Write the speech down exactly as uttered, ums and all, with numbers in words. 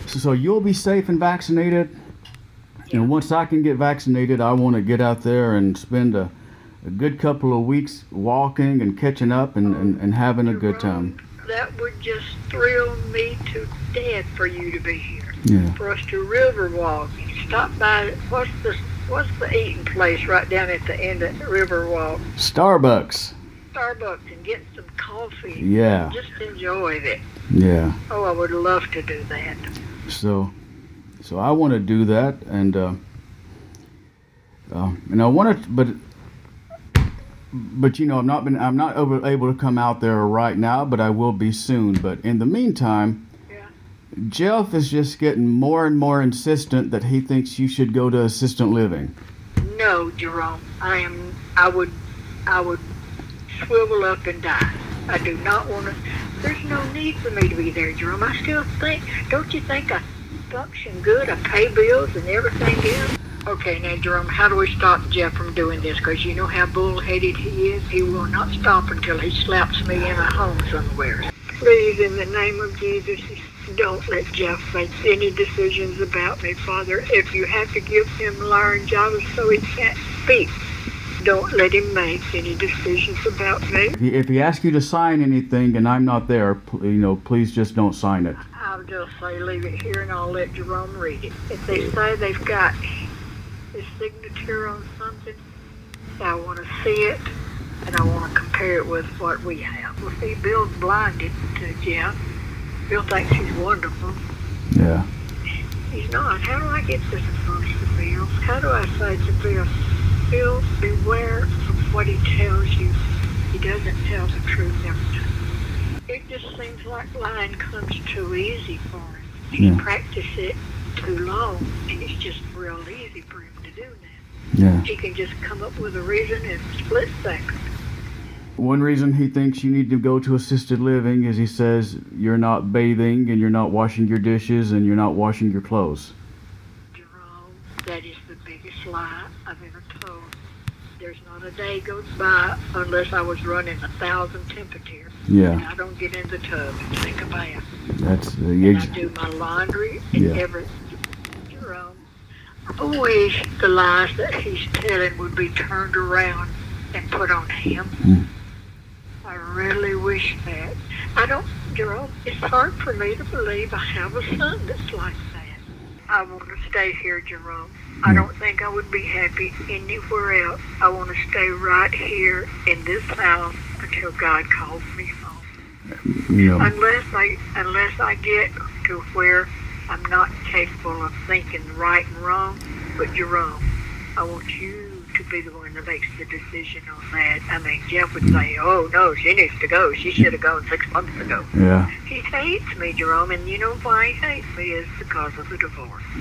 So, so you'll be safe and vaccinated. Yeah. And once I can get vaccinated, I want to get out there and spend a, a good couple of weeks walking and catching up and, and, and having a good time. That would just thrill me to death for you to be here. Yeah. For us to river walk and stop by. What's the what's the eating place right down at the end of the river walk? Starbucks. Starbucks, and get some coffee. Yeah. Just enjoy it. Yeah. Oh, I would love to do that. So, so I want to do that, and uh, uh, and I want to, but but you know, I'm not been I'm not able, able to come out there right now, but I will be soon. But in the meantime, Yeah. Jeff is just getting more and more insistent that he thinks you should go to assisted living. No, Jerome. I am. I would. I would swivel up and die. I do not want to. There's no need for me to be there, Jerome. I still think. Don't you think I function good? I pay bills and everything else. Okay, now, Jerome, how do we stop Jeff from doing this? Because you know how bullheaded he is. He will not stop until he slaps me in a home somewhere. Please, in the name of Jesus, don't let Jeff make any decisions about me, Father. If you have to give him laryngitis so he can't speak, don't let him make any decisions about me. If he, if he asks you to sign anything and I'm not there, pl- you know, please just don't sign it. I'll just say leave it here and I'll let Jerome read it. If they say they've got his signature on something, I want to see it and I want to compare it with what we have. Well, see, Bill's blinded to Jeff. Bill thinks he's wonderful. Yeah. He's not. How do I get this across to Bill? How do I say to Bill, Bill, beware of what he tells you. He doesn't tell the truth every time. It just seems like lying comes too easy for him. He's Yeah. practiced it too long, and it's just real easy for him to do that. Yeah. He can just come up with a reason in a split second. One reason he thinks you need to go to assisted living is he says you're not bathing and you're not washing your dishes and you're not washing your clothes. Jerome, that is the biggest lie I've ever told. There's not a day goes by unless I was running a thousand temperatures. And Yeah. I don't get in the tub and take a bath. That's the And I ex- do my laundry and Yeah. everything. Jerome, I wish the lies that he's telling would be turned around and put on him. Mm. I really wish that. I don't, Jerome, it's hard for me to believe I have a son that's like that. I want to stay here, Jerome. I don't think I would be happy anywhere else. I want to stay right here in this house until God calls me home. you know. Unless I, unless I get to where I'm not capable of thinking right and wrong. But Jerome, I want you to be the one that makes the decision on that. I mean, Jeff would say, oh, no, she needs to go. She should have gone six months ago. Yeah. He hates me, Jerome, and you know why he hates me is because of the divorce.